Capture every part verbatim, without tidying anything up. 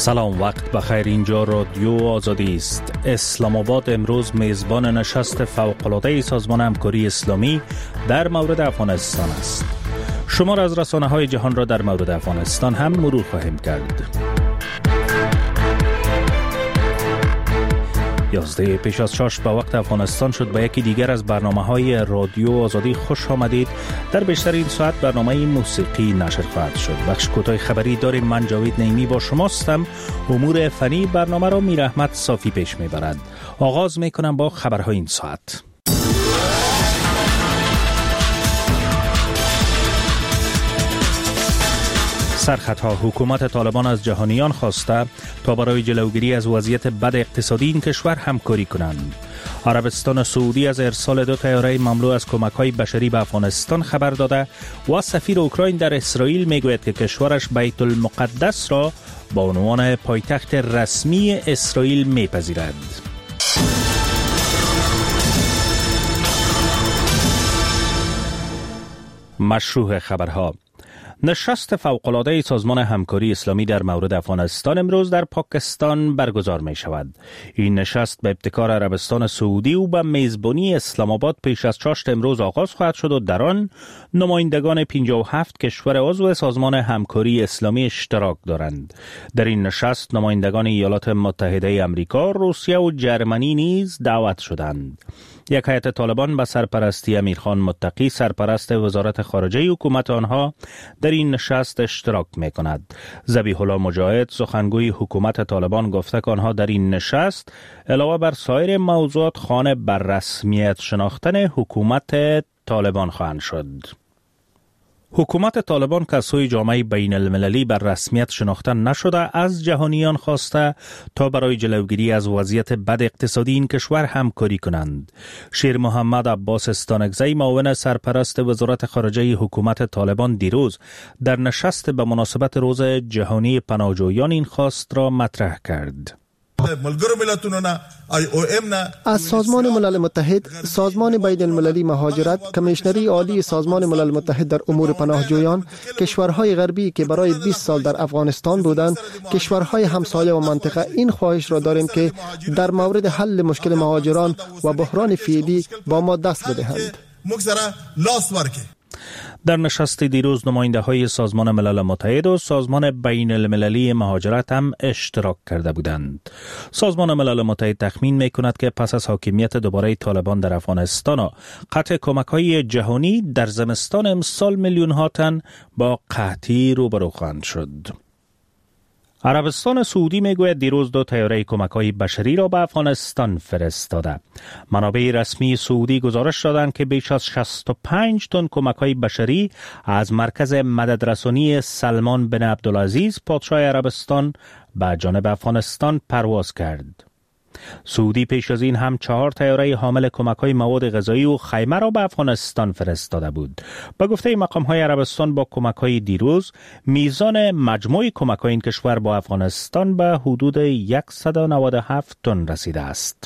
سلام، وقت بخیر. اینجا رادیو آزادی است. اسلام آباد امروز میزبان نشست فوق‌العاده سازمان همکاری اسلامی در مورد افغانستان است. شمار از رسانه‌های جهان را در مورد افغانستان هم مرور خواهیم کرد. یازده پیش از شش به وقت افغانستان شد. به یکی دیگر از برنامه‌های رادیو آزادی خوش آمدید. در بیشتر این ساعت برنامه موسیقی نشر خواهد شد. بخش کوتاه خبری داریم. من جاوید نعیمی با شماستم. امور فنی برنامه را میر احمد صافی پیش میبرد. آغاز میکنم با خبرهای این ساعت. سرخطها: حکومت طالبان از جهانیان خواسته تا برای جلوگیری از وضعیت بد اقتصادی این کشور همکاری کنند. عربستان سعودی از ارسال دو طیاره مملو از کمک‌های بشری به افغانستان خبر داده و سفیر اوکراین در اسرائیل میگوید که کشورش بیت المقدس را با عنوان پایتخت رسمی اسرائیل میپذیرد. مشروع خبرها: نشست فوق‌العاده سازمان همکاری اسلامی در مورد افغانستان امروز در پاکستان برگزار می شود. این نشست به ابتکار عربستان سعودی و به میزبانی اسلام آباد پیش از چاشت امروز آغاز خواهد شد و در آن نمایندگان پنجاه و هفت کشور عضو سازمان همکاری اسلامی اشتراک دارند. در این نشست نمایندگان ایالات متحده آمریکا، روسیه و جرمنی نیز دعوت شدند. یک هیئت طالبان به سرپرستی امیرخان متقی، سرپرست وزارت خارجه حکومت آنها، در این نشست اشتراک می کند. ذبیح الله مجاهد، سخنگوی حکومت طالبان، گفته که آنها در این نشست علاوه بر سایر موضوعات خانه بر رسمیت شناختن حکومت طالبان خواهند شد. حکومت طالبان که از سوی جامعه بین المللی بر رسمیت شناخته نشده از جهانیان خواسته تا برای جلوگیری از وضعیت بد اقتصادی این کشور همکاری کنند. شیر محمد عباس استانکزی، معاون سرپرست وزارت خارجه حکومت طالبان، دیروز در نشست به مناسبت روز جهانی پناهجویان این خواست را مطرح کرد. از سازمان ملل متحد، سازمان بین المللی مهاجرت، کمیشنری عالی سازمان ملل متحد در امور پناهجویان، کشورهای غربی که برای بیست سال در افغانستان بودند، کشورهای همسایه و منطقه این خواهش را داریم که در مورد حل مشکل مهاجران و بحران فعلی با ما دست بدهند. در نشست دیروز نماینده های سازمان ملل متحد و سازمان بین المللی مهاجرت هم اشتراک کرده بودند. سازمان ملل متحد تخمین می کند که پس از حاکمیت دوباره طالبان در افغانستان و قطع کمک های جهانی در زمستان امسال میلیون ها تن با قحطی روبرو خواهند شد. عربستان سعودی میگوید دیروز دو طیاره کمک‌های بشری را به افغانستان فرستاده. منابع رسمی سعودی گزارش دادند که بیش از شصت و پنج تن کمک‌های بشری از مرکز مددرسانی سلمان بن عبدالعزیز پادشاه عربستان به جانب افغانستان پرواز کرد. سعودی پیش از این هم چهار طیاره حامل کمک‌های مواد غذایی و خیمه را به افغانستان فرستاده بود. به گفته مقام‌های عربستان با کمک‌های دیروز میزان مجموع کمک‌های این کشور با افغانستان به حدود صد و نود و هفت تن رسیده است.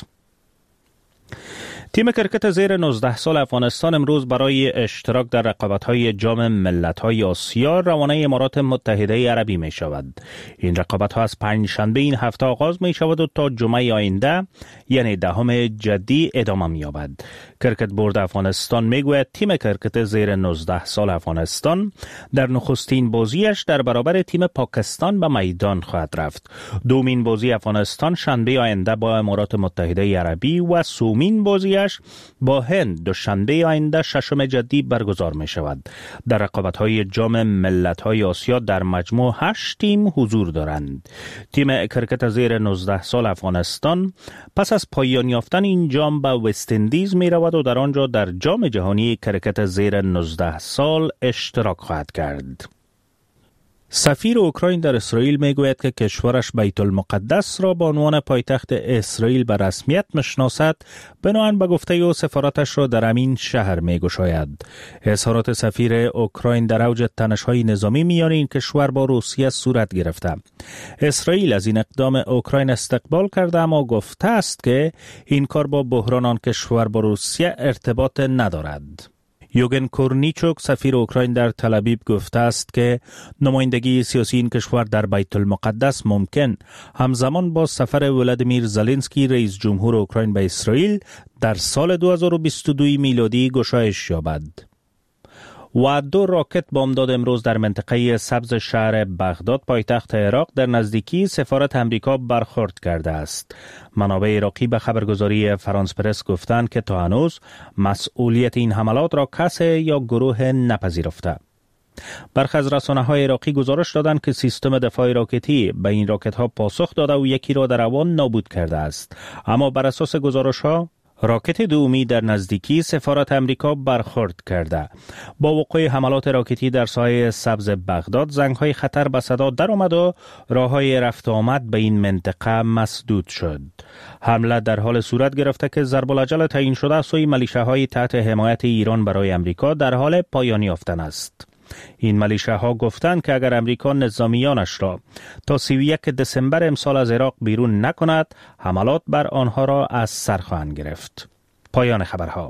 تیم کرکت زیر نوزده سال افغانستان امروز برای اشتراک در رقابت‌های جام ملت‌های آسیا روانه امارات متحده عربی می شود. این رقابت‌ها از پنجشنبه این هفته آغاز می شود و تا جمعه آینده یعنی دهم جدی ادامه می یابد. کرکت بورد افغانستان می گوید تیم کرکت زیر نوزده سال افغانستان در نخستین بازیش در برابر تیم پاکستان به میدان خواهد رفت. دومین بازی افغانستان شنبه آینده با امارات متحده عربی و سومین بازی با هند دوشنبه آینده ششم جدی برگزار می شود. در رقابت‌های جام ملت‌های آسیا در مجموع هشت تیم حضور دارند. تیم کرکت زیر نوزده سال افغانستان پس از پایان یافتن این جام به وست اندیز می رود و در آنجا در جام جهانی کرکت زیر نوزده سال اشتراک خواهد کرد. سفیر اوکراین در اسرائیل میگوید که کشورش بیت المقدس را به عنوان پایتخت اسرائیل به رسمیت میشناسد، بنابراین به گفته او سفارتش را در همین شهر میگشاید. اظهارات سفیر اوکراین در اوج تنش‌های نظامی میان این کشور با روسیه صورت گرفته. اسرائیل از این اقدام اوکراین استقبال کرده اما گفته است که این کار با بحران آن کشور با روسیه ارتباط ندارد. یوگن کورنیچوک سفیر اوکراین در تل‌آویو گفته است که نمایندگی سیاسی این کشور در بیت المقدس ممکن همزمان با سفر ولادیمیر زلنسکی رئیس جمهور اوکراین به اسرائیل در سال دو هزار و بیست و دو میلادی گشایش یابد. و دو راکت بامداد امروز در منطقه سبز شهر بغداد پایتخت عراق در نزدیکی سفارت امریکا برخورد کرده است. منابع عراقی به خبرگزاری فرانس پرس گفتند که تا هنوز مسئولیت این حملات را کسی یا گروه نپذیرفته. برخی از رسانه‌های عراقی گزارش دادند که سیستم دفاع راکتی به این راکت‌ها پاسخ داده و یکی را در هوا نابود کرده است. اما بر اساس گزارش‌ها راکت دومی در نزدیکی سفارت امریکا برخورد کرده. با وقوع حملات راکتی در ساحه سبز بغداد زنگ‌های خطر به صدا در آمد و راه‌های رفت و آمد به این منطقه مسدود شد. حمله در حال صورت گرفته که ضرب الاجل تعیین شده سوی ملیشه‌های تحت حمایت ایران برای امریکا در حال پایان یافتن است. این ملیشه‌ها گفتند که اگر امریکا نظامیانش را تا سی و یک دسامبر امسال از عراق بیرون نکند، حملات بر آنها را از سر خواهند گرفت. پایان خبرها.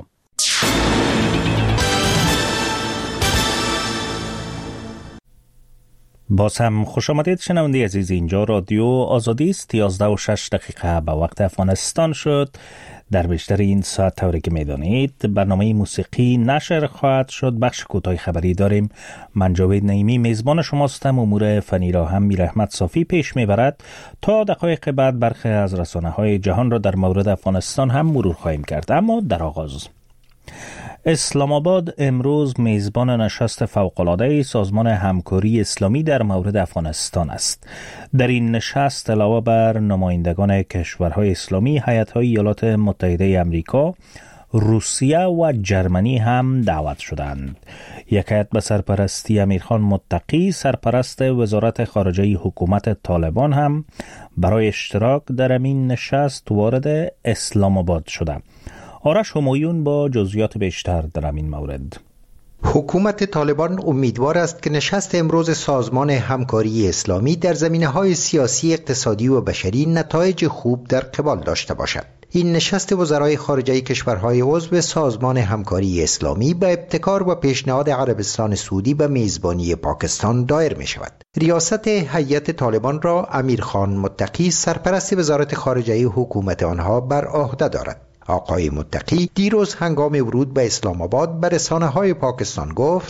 باز هم خوش آمدید شنونده عزیز، اینجا رادیو آزادی است. یازده و شش دقیقه به وقت افغانستان شد. در بیشتر این ساعت طوری که میدانید برنامه موسیقی نشر خواهد شد. بخش کوتاه خبری داریم. من جاوید نعیمی میزبان شماستم. امور فنی را هم میر احمد صافی پیش میبرد. تا دقایق بعد برخی از رسانه‌های جهان را در مورد افغانستان هم مرور خواهیم کرد. اما در آغاز اسلام آباد امروز میزبان نشست فوق‌العاده سازمان همکاری اسلامی در مورد افغانستان است. در این نشست علاوه بر نمایندگان کشورهای اسلامی، هیئت‌های ایالات متحده آمریکا، روسیه و جرمنی هم دعوت شدند. یک هیئت به سرپرستی امیرخان متقی، سرپرست وزارت خارجه حکومت طالبان، هم برای اشتراک در این نشست وارد اسلام آباد شده. آرش همایون با جزئیات بیشتر در این مورد. حکومت طالبان امیدوار است که نشست امروز سازمان همکاری اسلامی در زمینه‌های سیاسی، اقتصادی و بشری نتایج خوب در قبال داشته باشد. این نشست وزرای خارجه کشورهای عضو سازمان همکاری اسلامی به ابتکار و پیشنهاد عربستان سعودی به میزبانی پاکستان دایر می شود. ریاست هیئت طالبان را امیرخان متقی، سرپرست وزارت خارجه حکومت آنها، بر عهده دارد. آقای متقی دیروز هنگام ورود به اسلام آباد به رسانه‌های پاکستان گفت: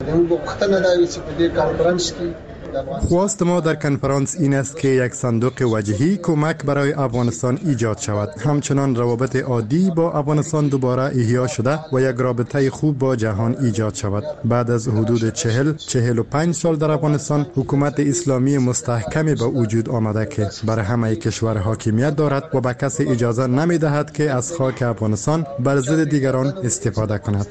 خواست ما در کنفرانس این است که یک صندوق وجهی کمک برای افغانستان ایجاد شود. همچنان روابط عادی با افغانستان دوباره احیا شده و یک رابطه خوب با جهان ایجاد شود. بعد از حدود چهل چهل و پنج سال در افغانستان حکومت اسلامی مستحکمی به وجود آمده که بر همه کشور حاکمیت دارد و به کسی اجازه نمی دهد که از خاک افغانستان بر ضد دیگران استفاده کند.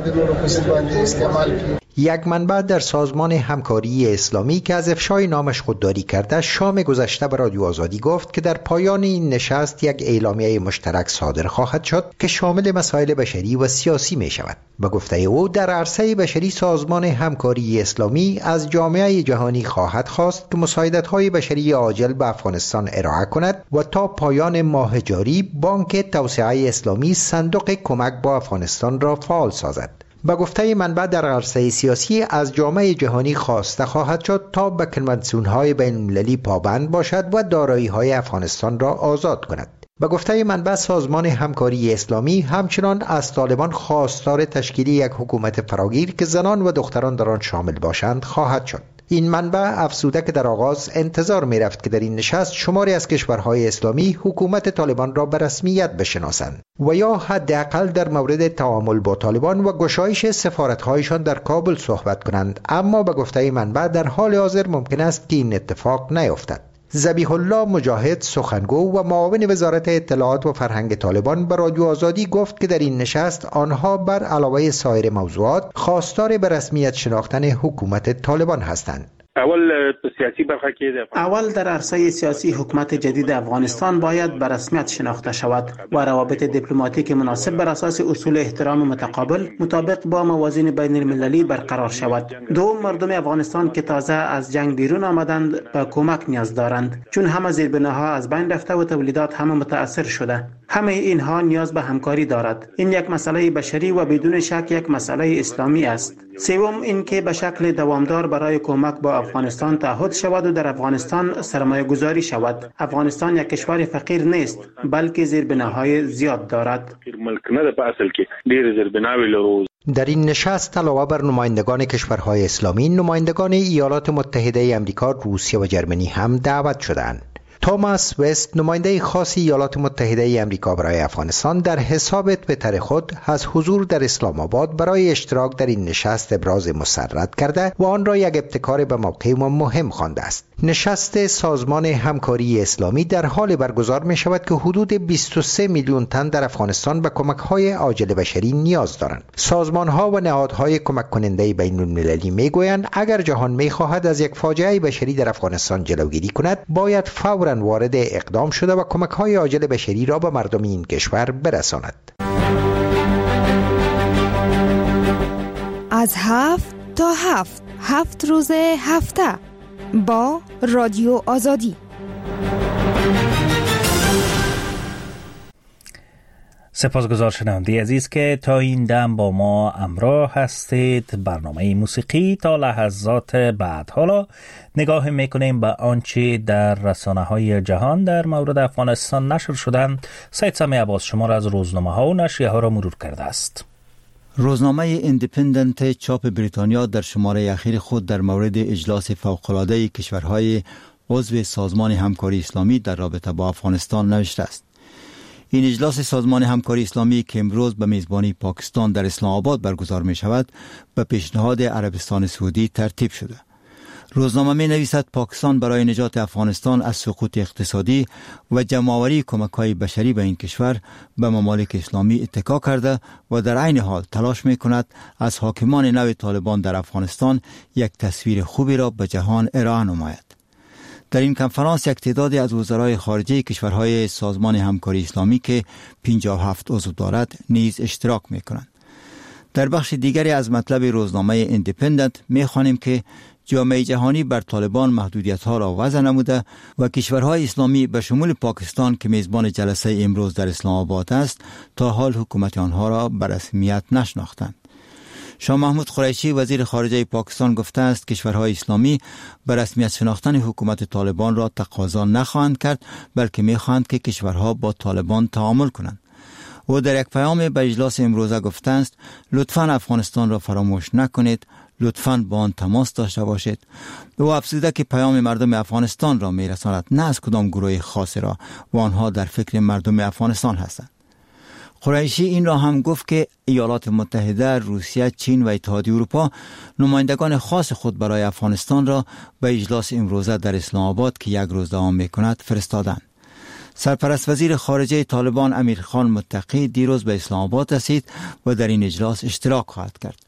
یک منبع در سازمان همکاری اسلامی که از افشای نامش خودداری کرده شام گذشته به رادیو آزادی گفت که در پایان این نشست یک اعلامیه مشترک صادر خواهد شد که شامل مسائل بشری و سیاسی می شود. به گفته او در عرصه بشری سازمان همکاری اسلامی از جامعه جهانی خواهد خواست که مساعدت‌های بشری عاجل به افغانستان ارائه کند و تا پایان ماه جاری بانک توسعه اسلامی صندوق کمک با افغانستان را فعال سازد. به گفته منبع در عرصه سیاسی از جامعه جهانی خواسته خواهد شد تا به کنوانسیون‌های بین‌المللی پابند باشد و دارایی‌های افغانستان را آزاد کند. به گفته منبع سازمان همکاری اسلامی همچنان از طالبان خواستار تشکیل یک حکومت فراگیر که زنان و دختران در آن شامل باشند خواهد شد. این منبع افزوده که در آغاز انتظار می رفت که در این نشست شماری از کشورهای اسلامی حکومت طالبان را به رسمیت بشناسند و یا حداقل در مورد تعامل با طالبان و گشایش سفارت‌هایشان در کابل صحبت کنند، اما به گفته منبع در حال حاضر ممکن است که این اتفاق نیفتد. ذبیح الله مجاهد، سخنگو و معاون وزارت اطلاعات و فرهنگ طالبان، به رادیو آزادی گفت که در این نشست آنها بر علاوه سایر موضوعات خواستار به رسمیت شناختن حکومت طالبان هستند. اول سیاسی برخه کې اول در عرصه سیاسی حکومت جدید افغانستان باید به رسمیت شناخته شود و روابط دیپلماتیک مناسب بر اساس اصول احترام متقابل مطابق با موازین بین المللی برقرار شود. دوم، مردم افغانستان که تازه از جنگ بیرون آمدند به کمک نیاز دارند، چون همه زیربناها از بین رفته و تولیدات همه متاثر شده. همه اینها نیاز به همکاری دارد. این یک مسئله بشری و بدون شک یک مسئله اسلامی است. سوم، اینکه به شکل دوامدار برای کمک با افغانستان تعهد شود و در افغانستان سرمایه گذاری شود. افغانستان یک کشور فقیر نیست، بلکه زیربناهای زیاد دارد. در این نشست علاوه بر نمایندگان کشورهای اسلامی، نمایندگان ایالات متحده امریکا، روسیه و جرمنی هم دعوت شدند. توماس وست، نماینده خاص ایالات متحده امریکا برای افغانستان، در حساب توییتر خود از حضور در اسلام آباد برای اشتراک در این نشست ابراز مسرت کرده و آن را یک ابتکار به موقع و مهم خوانده است. نشست سازمان همکاری اسلامی در حال برگزار می شود که حدود بیست و سه میلیون تن در افغانستان به کمک های عاجل بشری نیاز دارند. سازمان ها و نهادهای کمک کننده بین المللی می گویند اگر جهان می خواهد از یک فاجعه بشری در افغانستان جلوگیری کند، باید فوراً وارد اقدام شده و کمک های عاجل بشری را به مردم این کشور برساند. از هفت تا هفت هفت روز هفته با رادیو آزادی. سپاسگزار شنونده عزیز که تا این دم با ما همراه هستید. برنامه موسیقی تا لحظات بعد. حالا نگاه میکنیم به آنچه در رسانه‌های جهان در مورد افغانستان نشر شدند. سید سمی عباس شما را از روزنامه ها و نشریه ها را مرور کرده است. روزنامه ایندیپندنت چاپ بریتانیا در شماره اخیر خود در مورد اجلاس فوق‌العاده کشورهای عضو سازمان همکاری اسلامی در رابطه با افغانستان نوشته است. این اجلاس سازمان همکاری اسلامی که امروز به میزبانی پاکستان در اسلام آباد برگزار می شود، به پیشنهاد عربستان سعودی ترتیب شده. روزنامه می نویسد پاکستان برای نجات افغانستان از سقوط اقتصادی و جمع‌آوری کمک‌های بشری به این کشور به ممالک اسلامی اتکا کرده و در عین حال تلاش می کند از حاکمان نو طالبان در افغانستان یک تصویر خوبی را به جهان ارائه نماید. در این کنفرانس یک تعدادی از وزرای خارجه کشورهای سازمان همکاری اسلامی که پنجاه و هفت عضو دارد نیز اشتراک می کنند. در بخش دیگری از مطلب روزنامه ایندیپندنت می خوانیم که جامعه جهانی بر طالبان محدودیت‌ها را وضع نموده و کشورهای اسلامی به شمول پاکستان که میزبان جلسه امروز در اسلام آباد است تا حال حکومت آنها را به رسمیت نشناختند. شاه محمود قریشی وزیر خارجه پاکستان گفته است کشورهای اسلامی به رسمیت شناختن حکومت طالبان را تقاضا نخواهند کرد، بلکه می‌خواهند که کشورها با طالبان تعامل کنند. او در یک پیام به اجلاس امروزه گفته است لطفاً افغانستان را فراموش نکنید، لطفاً با آن تماس داشته باشید. او افزوده که پیام مردم افغانستان را میرساند، نه از کدام گروه خاصی را، و آنها در فکر مردم افغانستان هستند. قریشی این را هم گفت که ایالات متحده، روسیه، چین و اتحادیه اروپا نمایندگان خاص خود برای افغانستان را به اجلاس امروزه در اسلام آباد که یک روز دوام می‌کند فرستادند. سرپرست وزیر خارجه طالبان امیرخان متقی دیروز به اسلام آباد رسید و در این اجلاس اشتراک خواهد کرد.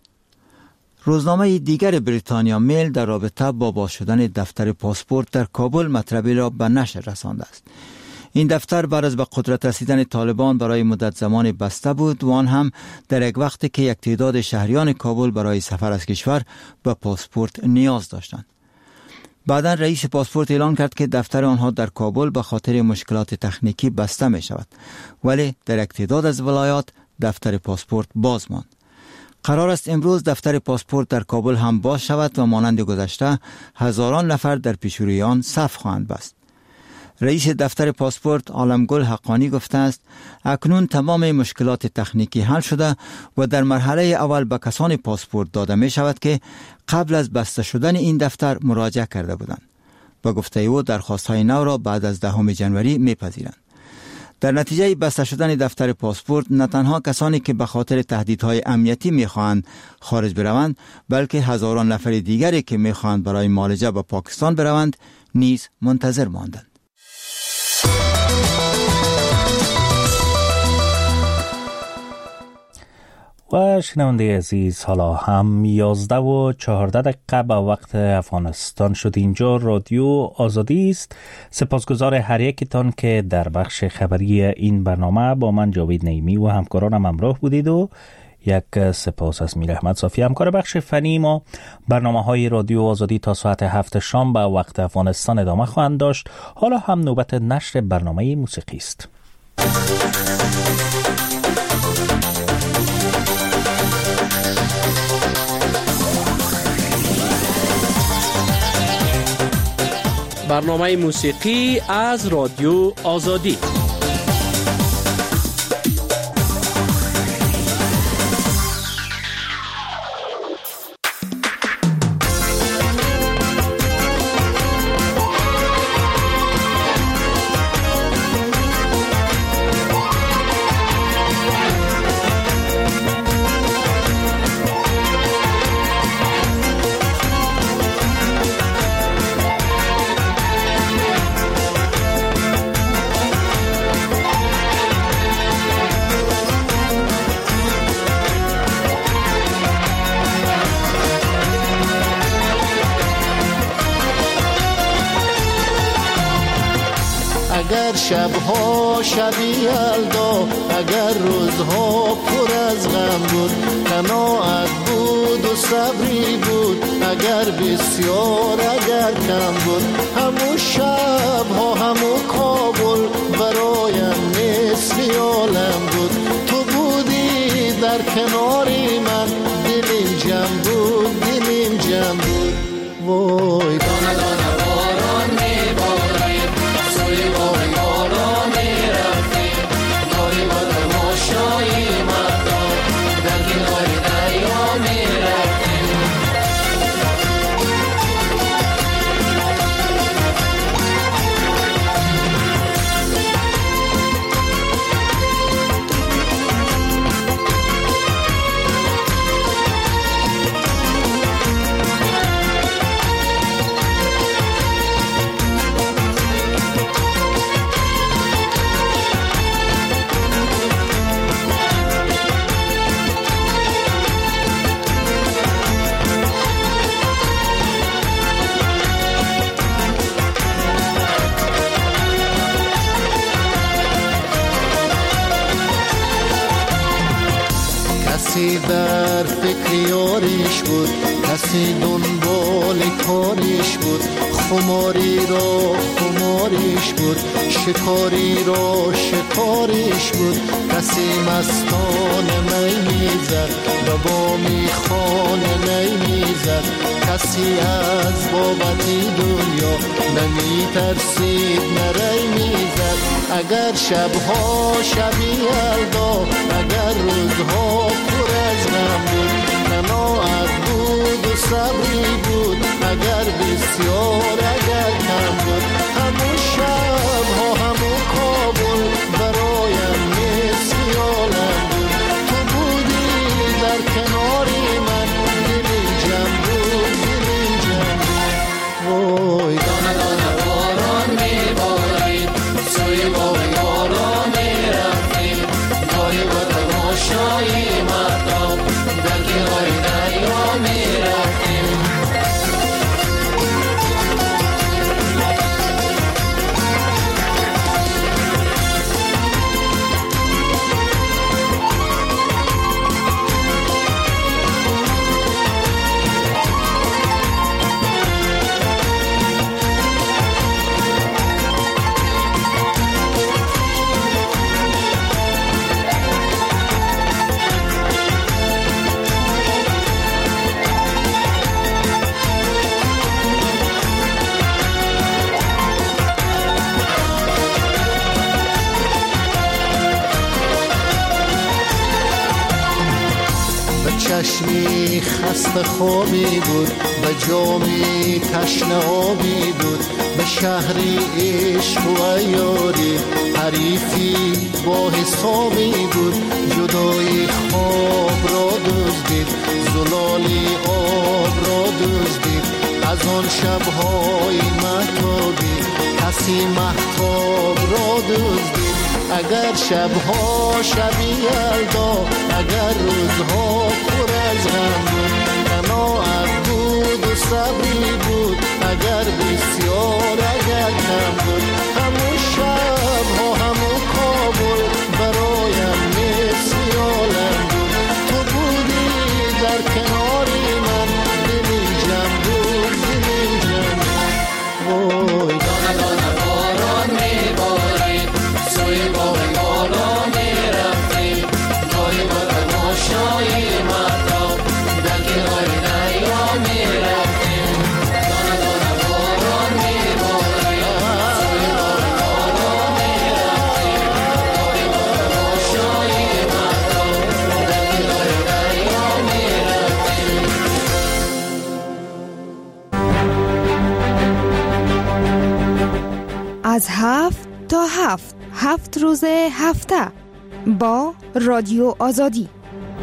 روزنامه دیگر بریتانیا میل در رابطه با باز شدن دفتر پاسپورت در کابل مطلبی را به نشر رسانده است. این دفتر بعد از به قدرت رسیدن طالبان برای مدت زمان بسته بود و آن هم در یک وقتی که یک تعداد شهریان کابل برای سفر از کشور به پاسپورت نیاز داشتند. بعدا رئیس پاسپورت اعلان کرد که دفتر آنها در کابل به خاطر مشکلات تکنیکی بسته می شود، ولی در یک تعداد از ولایات دفتر پاسپورت باز ماند. قرار است امروز دفتر پاسپورت در کابل هم باز شود و مانند گذشته هزاران نفر در پیشروی آن صف خواهند بست. رئیس دفتر پاسپورت عالمگل حقانی گفته است اکنون تمام مشکلات تکنیکی حل شده و در مرحله اول به کسان پاسپورت داده می شود که قبل از بسته شدن این دفتر مراجعه کرده بودند. با گفته او درخواست‌های نو را بعد از دهم ژانویه می‌پذیرند. در نتیجه بسته شدن دفتر پاسپورت نه تنها کسانی که به خاطر تهدیدهای امنیتی می‌خواهند خارج بروند، بلکه هزاران نفر دیگری که می‌خواهند برای معالجه به پاکستان بروند نیز منتظر ماندند. و شنونده عزیز، حالا هم یازده و چهارده دقیقه به وقت افغانستان شد. اینجا رادیو آزادی است. سپاسگزار هر یکتان که در بخش خبری این برنامه با من جاوید نعیمی و همکارانم همراه بودید و یک سپاس از میر احمد صافی همکار بخش فنی ما. برنامه های رادیو آزادی تا ساعت هفت شام به وقت افغانستان ادامه خواهند داشت. حالا هم نوبت نشر برنامه موسیقی است. برنامه موسیقی از رادیو آزادی. اگر شبها شبی یلدا، اگر روزها پر از غم بود، قناعت بود و صبری بود، اگر بسیار اگر کم بود، همون شبها همون کابل برایم مثل عالم بود. تو بودی در کناری من، دلیم جمع بود، دلیم جمع بود. وای دانه دانه باران میبارید، سوی بای بالا میرفتیم، داری با تماشایی مردم در کنار دریا میرفتیم. کسی در فکر یاریش بود، کسی دنبال کاریش بود، خماری را خماریش بود، شکاری را شکاریش بود. کسی مستانه می میزد و با میخانه نی میزد، کسی از بابتی دنیا نمی ترسید نری میزد. اگر شبها شبی یلدا، اگر روزها پر از غم بود، قناعت بود و صبری بود، اگر بسیار اگر کم بود، همون شبها همون کابل برایم مثل عالم بود. تو بودی در کناری من، دلیم جمع بود، دلیم جمع بود. وای دانه دانه باران میبارید، سوی بای بالا میرفتیم، داری با تماشایی مردم در کنار دریا میرفتیم. چشمی خسته خوابی بود، به جامی تشنه آبی بود، به شهری عشق و یاری حریفی با حسابی بود. جدای خواب را دزدید، زلالی آب را دزدید، از آن شبهای مهتابی کسی مهتاب را دزدید. اگر شبها شبی یلدا، اگر روزها پر از غم بود، قناعت بود و صبری بود، اگر بسیار اگر کم بود، همون شبها همون کابل برایم مثل عالم بود. تو بودی در کناری من، دلی جمع بود دلی جمع. وای دانه دانه باران میبارید، سوی باغ بالا میرفتیم، گاهی بر ناشایی مردم در کنار دریا میرفتیم. دانه دانه باران میبارید، سوی باغ بالا میرفتیم، گاهی بر ناشایی مردم در کنار دریا میرفتیم. از هفت تا هفت هفت روز هفته با رادیو آزادی.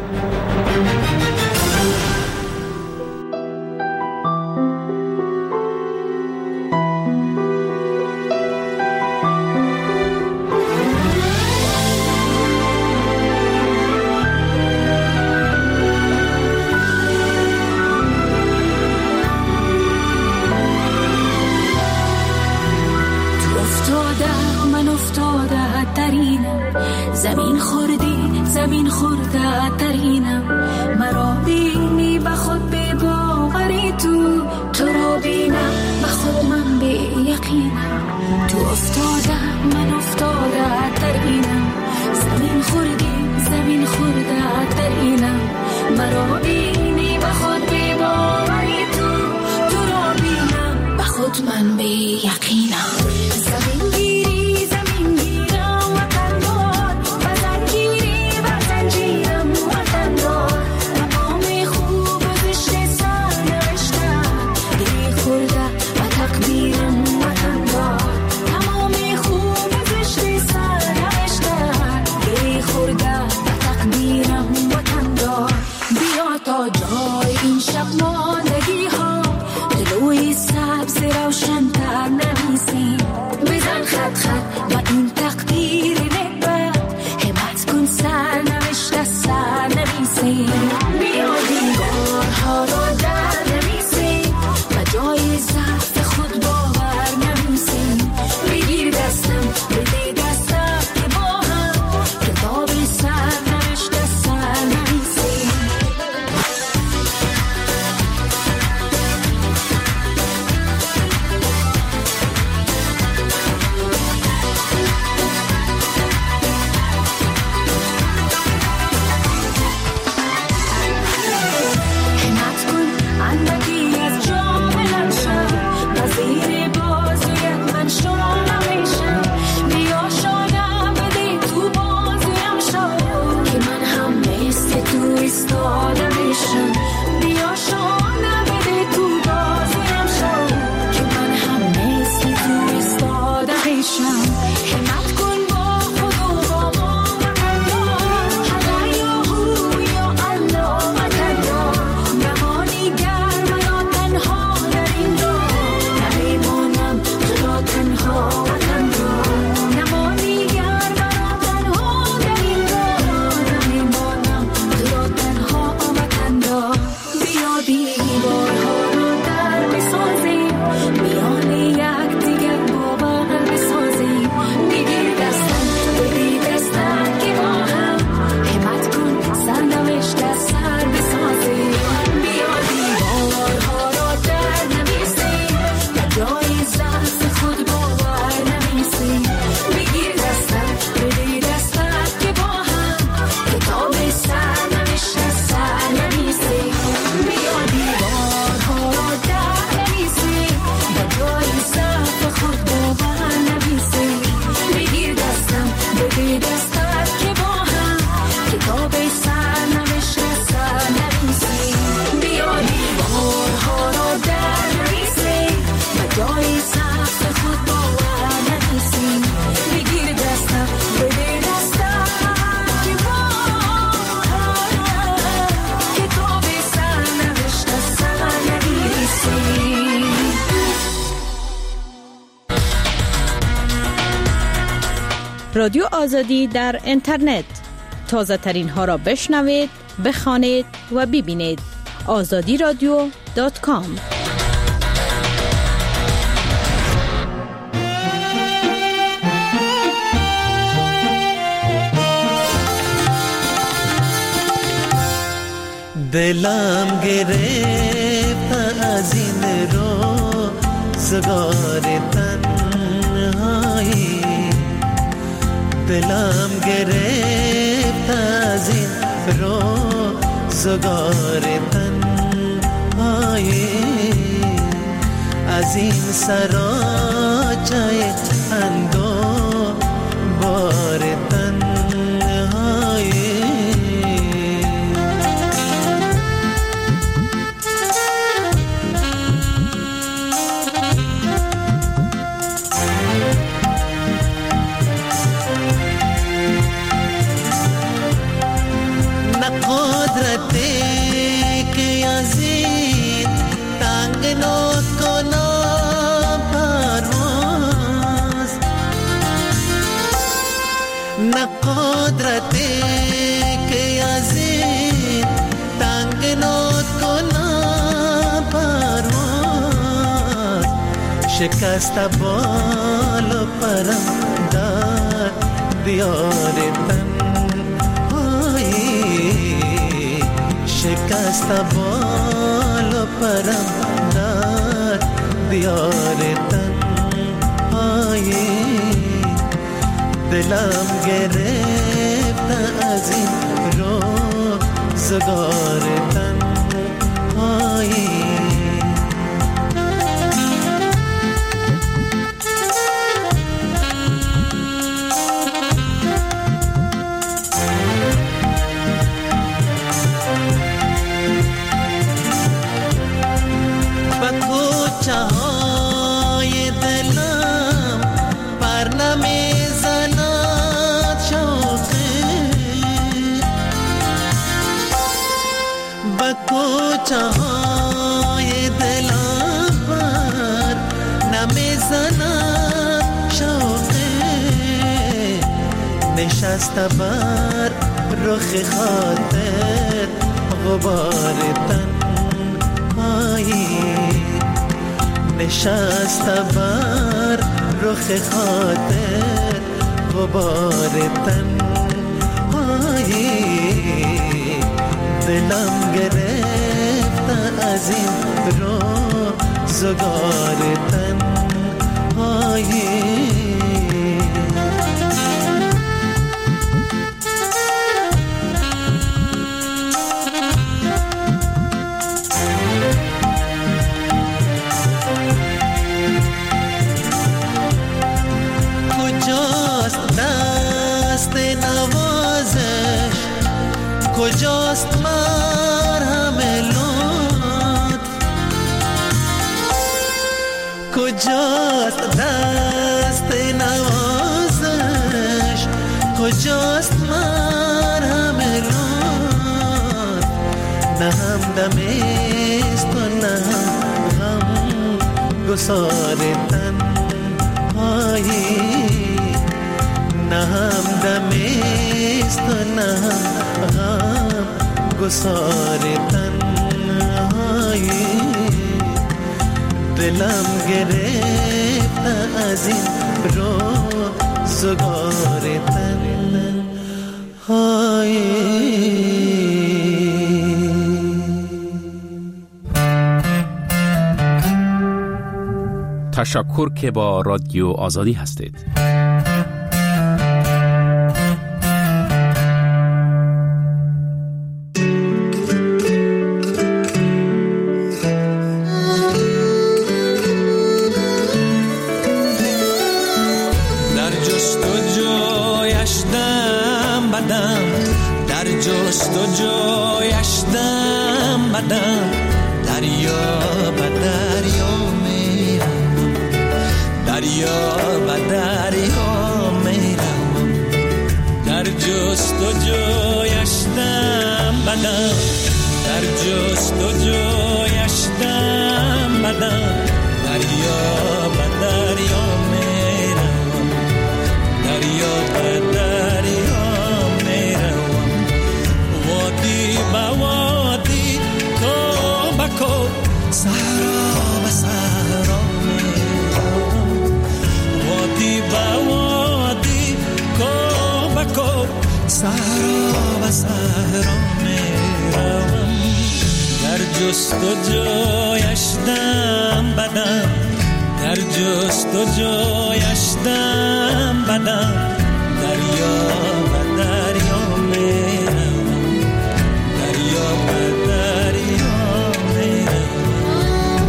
زمین خوردی زمین خورده ترینم، مرا بینی به خود به باوری، تو تو را بینم به خود من به یقینم. تو افتاده من افتاده ترینم، زمین خوردی زمین خورده ترینم، مرا بینی به خود به باوری، تو تو را بینم به خود من به یقینم. زمین گیری زمین گیرم وطن دار، وطن گیری وطن جیرم وطن دار، تمام خوب و زشت سر نوشتم، گری خورده و تقدیرم وطن دار، تمام خوب و زشت سر نوشتم، گری خورده و تقدیرم وطن دار. بیا تا جای این شب ماندگی ها، دلوی سبز روشن تر نمیسیم، بزن خط خط با این تقدیر نکبت، همت کن سر نوشته سر نمیسیم، بیا دیوارها را در نمیسیم، و جای ضعف خود باور نمیسیم، بگیر دستم بده دستم که با هم کتاب سر نوشته سر نمیسیم. رادیو آزادی در اینترنت. تازه ترین ها را بشنوید، بخوانید و ببینید. آزادی رادیو دات کام. دلم گرفت از این روزگار تنهایی، دلم گرفت از این روزگار تنهایی، از این سراچه اندوه بار تنهایی. قدرتی که از این تنگ نوت کنم پرواز، شکست بال و پرم در دیار تنهایی، شکست بال و پرم در دیار تنهایی. دلم گرفت از این روزگار تنهایی. با کوچه های دلم پر نمیزند شوقی، با کوچه های دلم پر نمیزند شوقی، نشسته بر رخ خاطر غبار تنهایی، نشسته بر رخ خاطر غبار تنهایی. دلم گرفت از این روزگار تنهایی. کجاست مرهم لطف، کجاست دست نوازش، کجاست مرهم لطف، نه همدمیست و نه هم گسار تنهایی، نه همدمیست و نه غم گسار تنهایی. دلم گرفت از این روزگار تنهایی. تشکر که با رادیو آزادی هستید. دریا بکن صحرا به صحرا میروم وادی به وادی کو بکن صحرا به صحرا میروم در جستجویش دم بدم در جستجویش دم بدم دریا و دریا میروم دریا و دریا میروم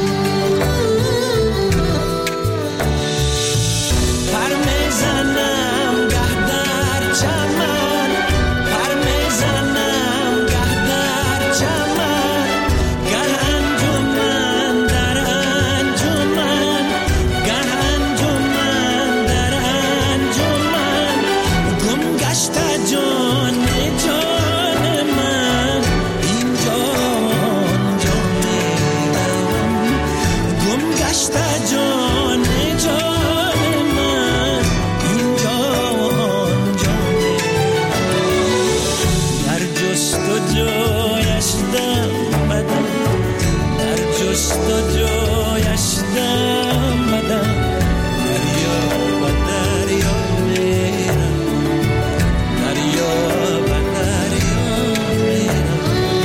پر میزنم گه در چمن پر میزنم گه در چمن گه انجمن در انجمن گه انجمن در انجمن گم گشته جان جان من اینجا آنجا میروم گم گشته جان جان من اینجا آنجا میروم در جستجویش دم بدم در جستجویش دم بدم دریا و دریا میروم دریا و دریا میروم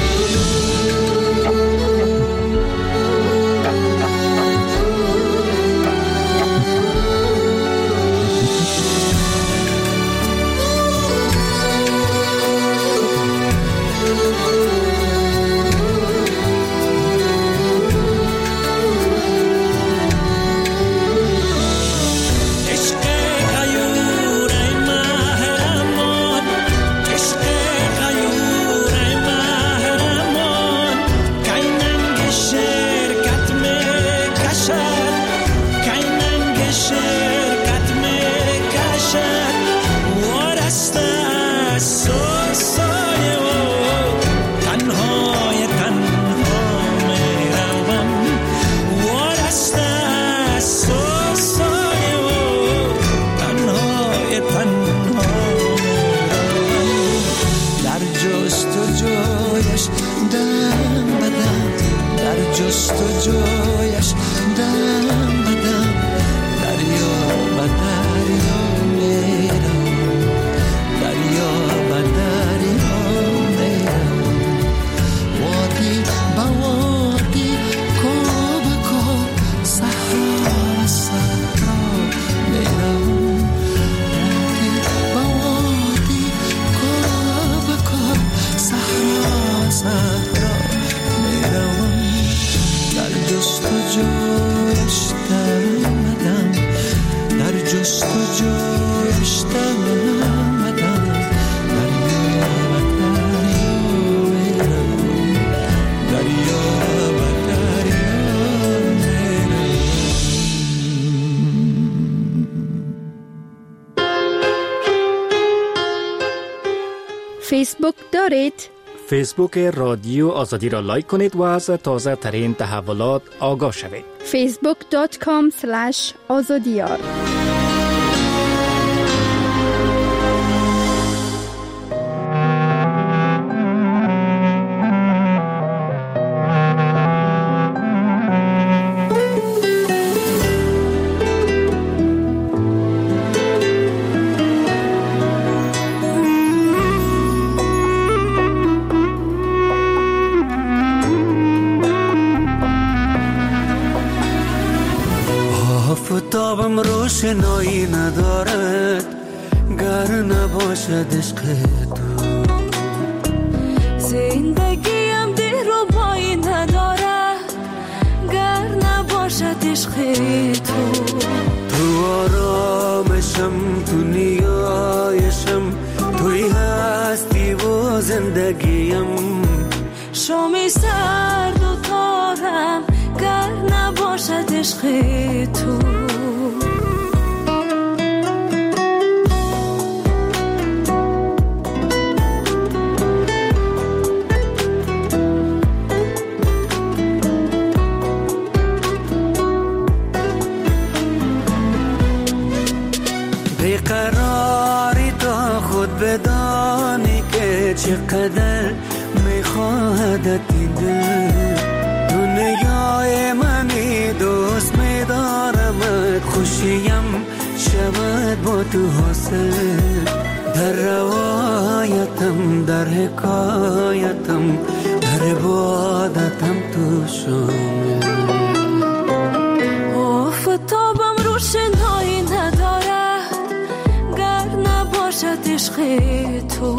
عشق غیور ای محرمان عشق غیور ای محرمان کی ننگ شرکت میکشد کی ننگ شرکت میکشد وارسته از سوسای او تنهای تنها میروم وارسته از سوسای او تنهای تنها میروم در جستجویش دم بدم در جستجویش دم بدم دریا و دریا میروم دریا و دریا میروم وادی به وادی کو به کو صحرا صحرا میروم وادی به وادی کو به کو صحرا صحرا میروم در جستجویش دم بدم در جستجویش دم بدم دریا و دریا میروم دریا و دریا میروم فیسبوک دارید؟ فیسبوک رادیو آزادی را لایک کنید و از تازه ترین تحولات آگاه شوید. فیسبوک دات کام سلش آزادیار. آفتابم روشنایی ندارد گر نباشد عشق تو زندگیم دلربایی ندارد گر نباشد عشق تو تو آرامشم تو نیایشم توی هستی و زندگیم شامی سرد و تارم گر نباشد عشق تو بیقراری تا خود بدانی که چقدر میخواهدت این دل شود با تو حاصل در روایتم در حکایتم در عبادتم تو شامل آفتابم روشنایی ندارد گر نباشد عشق تو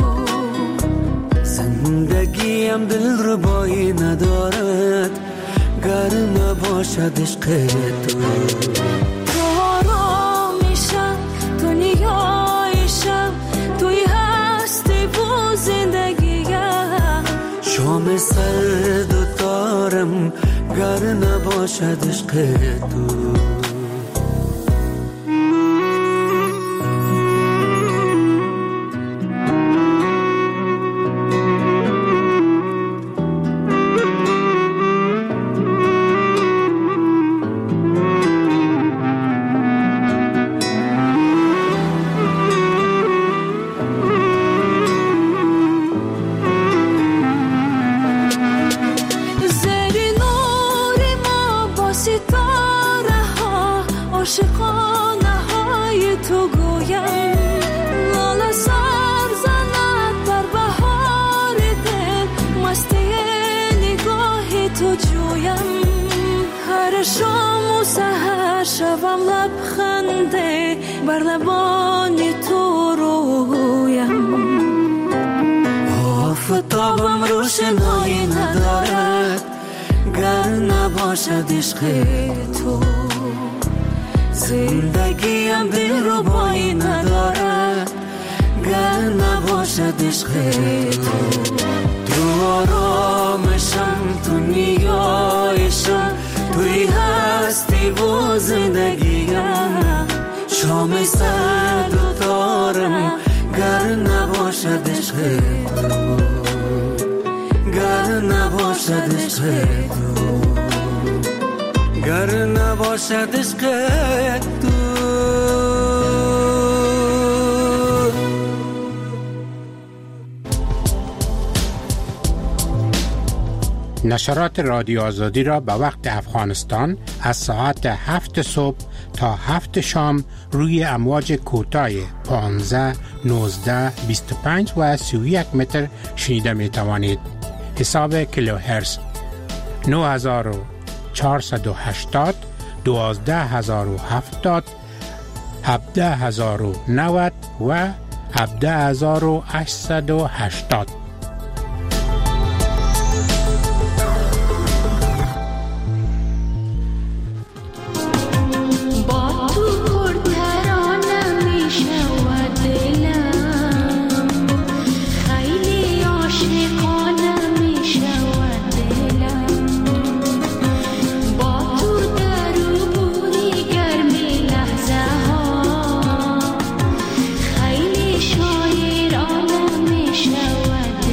زندگیم دل ربایی ندارد گر نباشد عشق تو تو آرامیشم تو نیایشم توی هستی و زندگیم شام سرد و تارم گر نباشد عشق تو شوم لبخنده بر لبان تو رویم آفتابم روشنایی ندارد گر نباشد عشق تو زندگیم دل ربایی ندارد گر نباشد عشق تو تو آرامشم تو نیایشم توی هستی و زندگیم شام سرد و تارم گر نباشد عشق تو گر نباشد عشق تو گر نباشد عشق تو نشرات رادیو آزادی را به وقت افغانستان از ساعت هفت صبح تا هفت شام روی امواج کوتاه پانزده، نوزده، بیست و پنج و سی و یک متر شنیده می توانید. حساب کیلوهرتز نه هزار و چهارصد و هشتاد، دوازده هزار و هفتاد، هفده هزار و نود و هفده هزار و هشتصد و هشتاد. شایر عالم می شود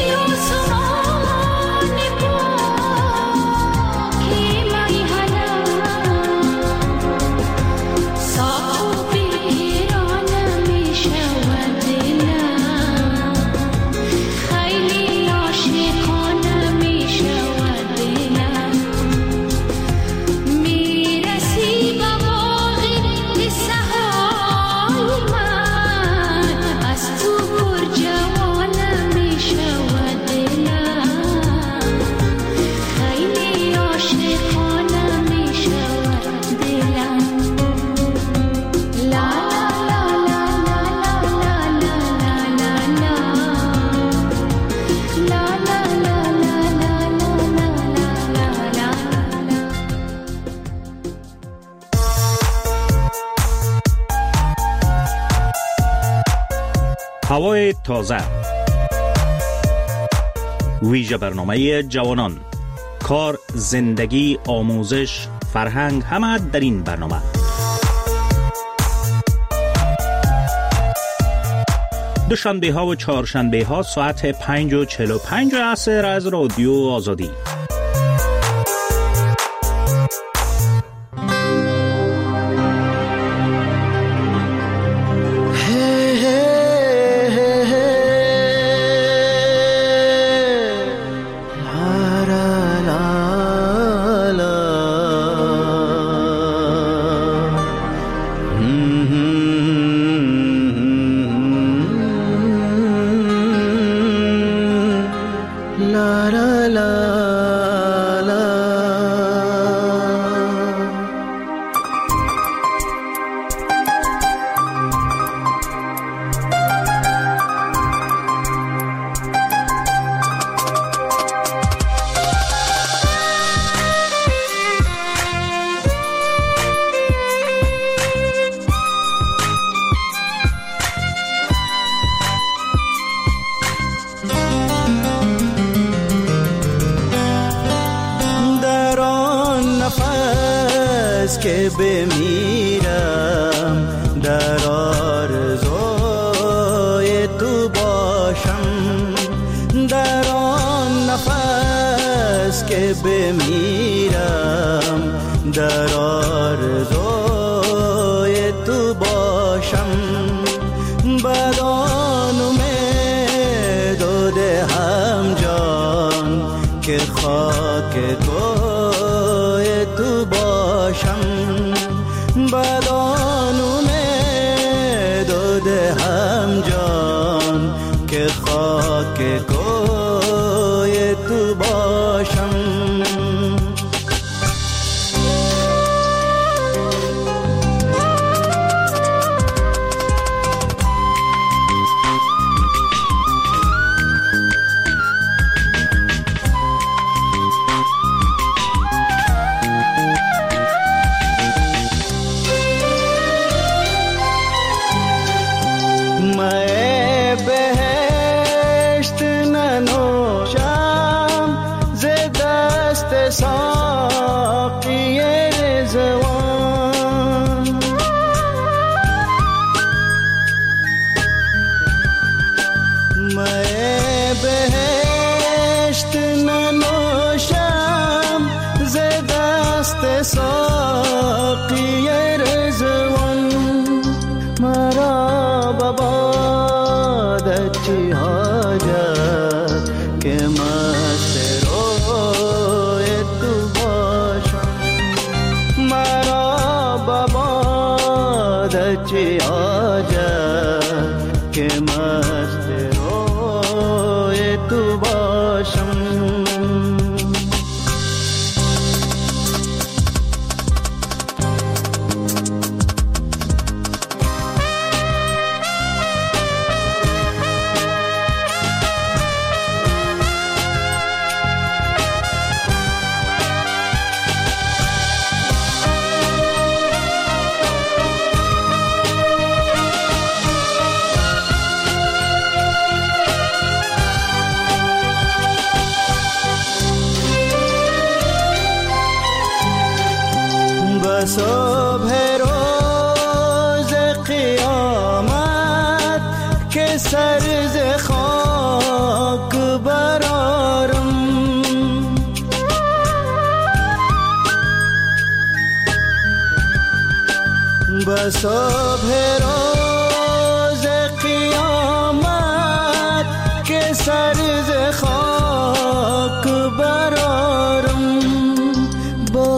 هوای تازه، ویژه برنامه جوانان، کار، زندگی، آموزش، فرهنگ، همه در این برنامه. دوشنبه ها و چهارشنبه ها ساعت پنج و چهل و پنج عصر از رادیو آزادی. که بمیرم در آرزوی تو باشم، در آن نفس که بمیرم در آرزوی تو باشم، بدان امید و دهم جان که خاک کوی تو باشم، بدان امید و دهم جان که خاک کوی تو باشم. صبح روز قیامت که سر ز خاک برارم با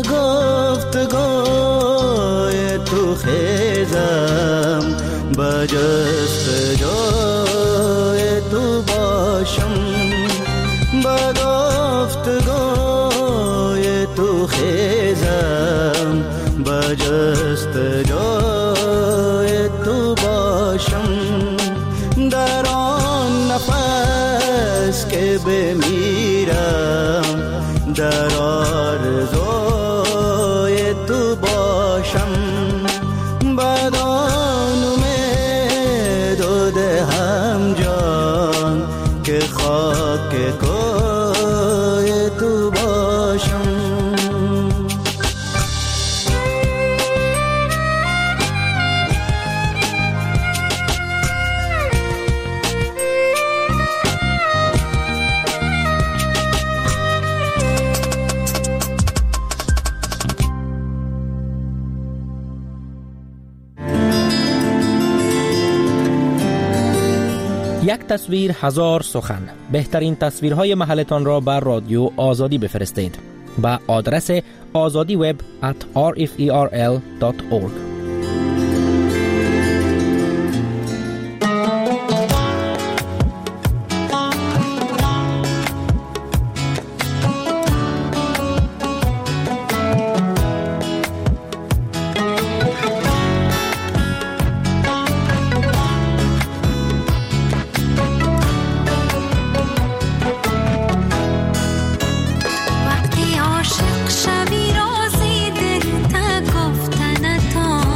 گفتگوی تو خیزم با جستجوی تو باشم با گفتگوی تو خیزم با جستجوی تو باشم در آن نفس که بمیرم در آرزوی تو باشم بدان امید و دهم جان که خاک کوی تو باشم. یک تصویر هزار سخن. بهترین تصویرهای محلتان را بر رادیو آزادی بفرستید با آدرس آزادی وب ات آر اف ای آر ال دات اورگ. وقتی عاشق شوی رازی دل تا گفتن تو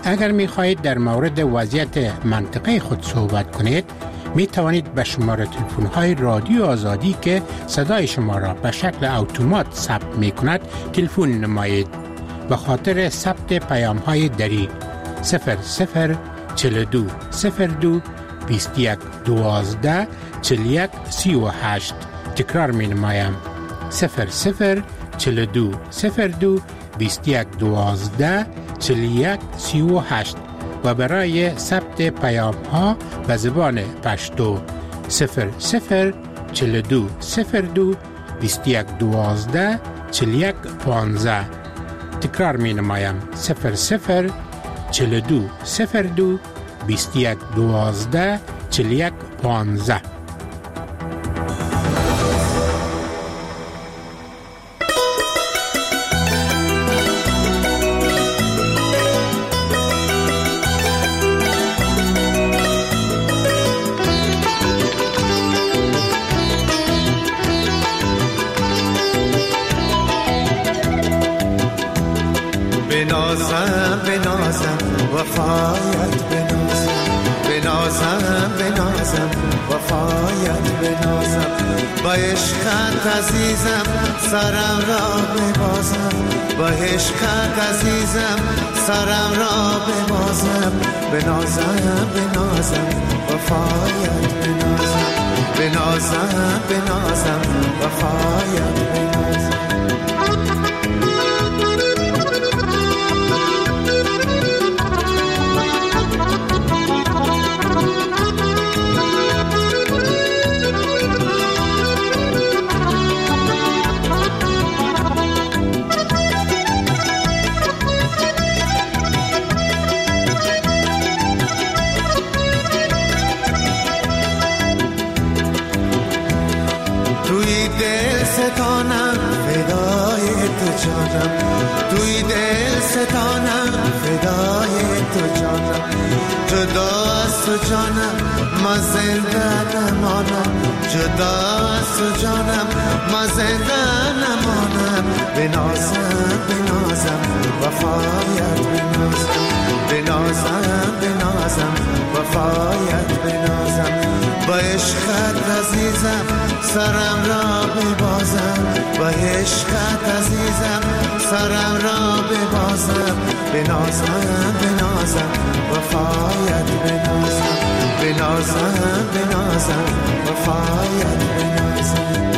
اگر می خواهید در مورد وضعیت منطقه خود صحبت کنید می توانید به شماره تلفن های رادیو آزادی که صدای شما را به شکل اتومات ثبت می کند تلفن نمایید. به خاطر ثبت پیام های دری صفر صفر چهل و دو صفر دو بیست و یک دوازده چهل و یک سی و هشت. تکرار می نمایم صفر صفر چهل و دو صفر دو بیست و یک دوازده چهل و یک سی و هشت و برای ثبت پیام ها به زبان پشتو صفر صفر چهل و دو صفر دو بیست و یک دوازده چهل و یک پانزده. تکرار می نمایم صفر صفر چهل و دو صفر دو بیست و یک دوازده چهل و یک پانزده. بنازم بنازم وفایت بنازم بنازم بنازم وفایت بنازم با عشقت عزیزم سرم را ببازم با عشقت عزیزم سرم را ببازم بنازم بنازم وفایت بنازم بنازم بنازم وفایت بنازم. توی دل ستانم فدای تو جانم جدا از تو جانم ما زنده نمانم جدا از تو جانم ما زنده نمانم بنازم بنازم وفایت بنازم بنازم بنازم وفایت بنازم با عشقت عزیزم سرم را ببازم با عشقت عزیزم سرم را ببازم بنازم بنازم وفایت بنازم بنازم بنازم وفایت بنازم.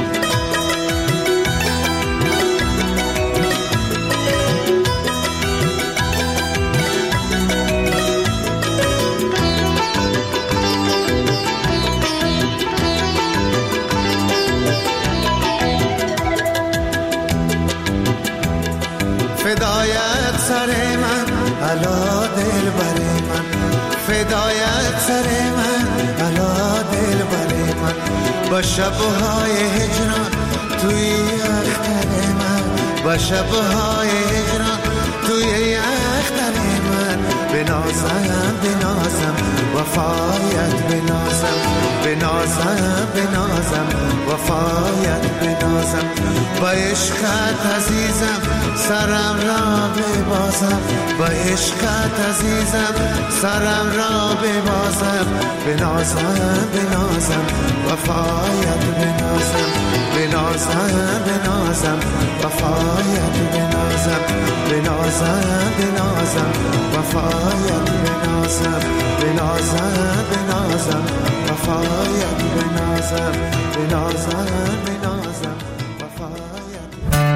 فدایت سر من علا دل بر من فدایت سر من علا دل بر من با شبهای هجران توی اختر من با شبهای هجران توی اختر من بنازم بنازم وفایت بنازم بنازم بنازم وفایت بنازم با عشقت عزیزم سرم را ببازم با عشقت عزیزم سرم را ببازم بنازم بنازم وفایت بنازم بنازم بنازم وفایت بنازم بنازم بنازم وفایت بنازم بنازم بنازم وفایت بنازم بنازم بنازم وفایت.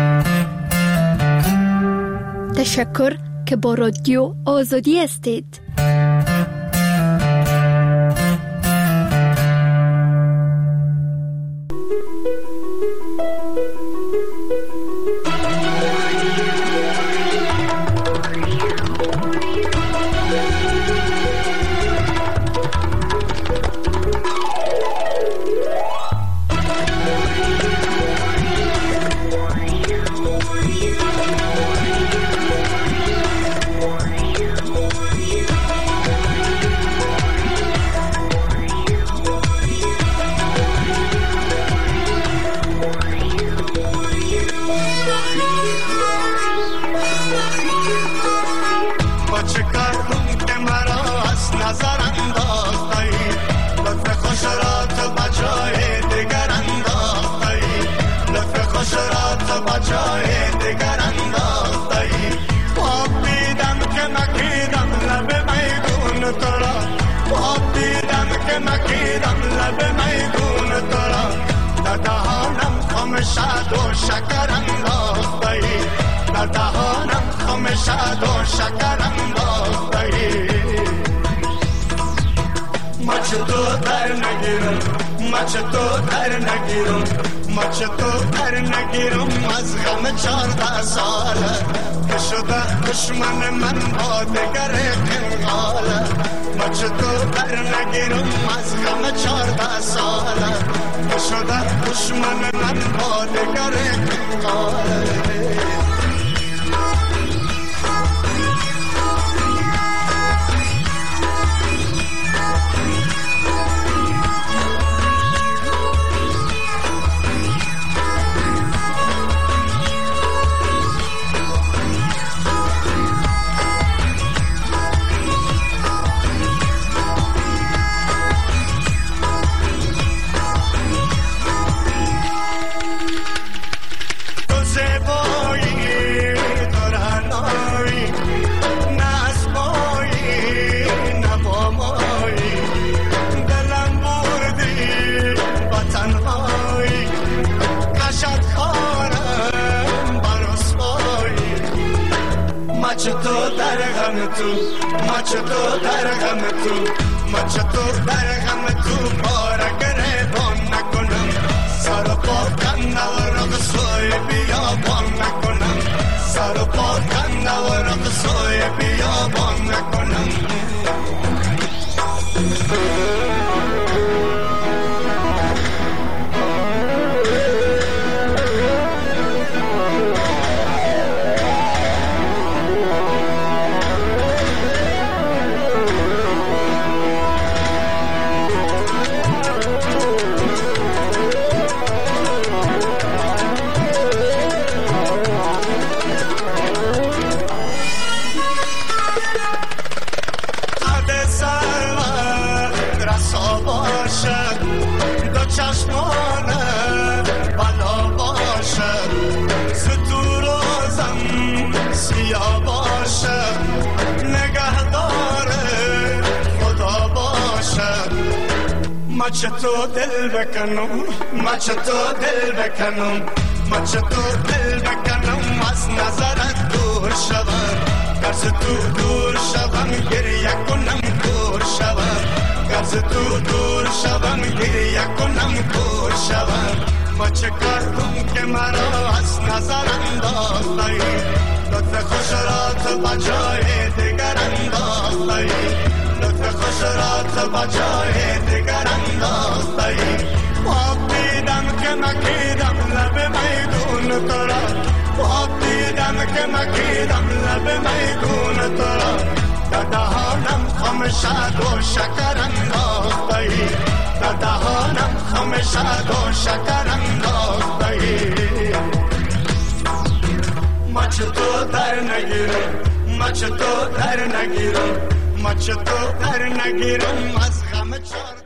تشکر که با رادیو آزادی هستید. که مکیدم لب میدون تو را در دهانم خم شد و شکر انداخته ای در دهانم خم شد و شکر انداخته ای مچ تو در نگیرم مچ تو در نگیرم مچ تو در نگیرم از غم چارده ساله که شده دشمن من با دگر کنگاله مچ تو در نگیرم از غم چارده ساله که شده دشمن من با دگر کنگاله مچ تو در غم تو مچ تو در غم تو مچ تو در غم تو بار گریبان نکنم سر پا کنه و رقصای بیابان نکنم سر پا کنه و رقصای بیابان نکنم مچ تو دل بکنم مچ تو دل بکنم مچ تو دل بکنم از نظرت دور شوم گرز تو دور شوم گریه کنم دور شوم گرز تو دور شوم گریه کنم دور شوم مچ کردم که مرا از نظر انداخته ای لطف خوش را تو بجای دیگر انداخته ای لطف خوش را تو بجای دیگر انداخته ای خواب دیدم که مکیدم لب میدون تو را خواب دیدم که مکیدم لب میدون تو را در دهانم خم شد و شکر انداخته ای در دهانم خم شد و شکر انداخته ای مچ تو در نگیرم مچ تو در نگیرم مچ تو در نگیرم از غم چار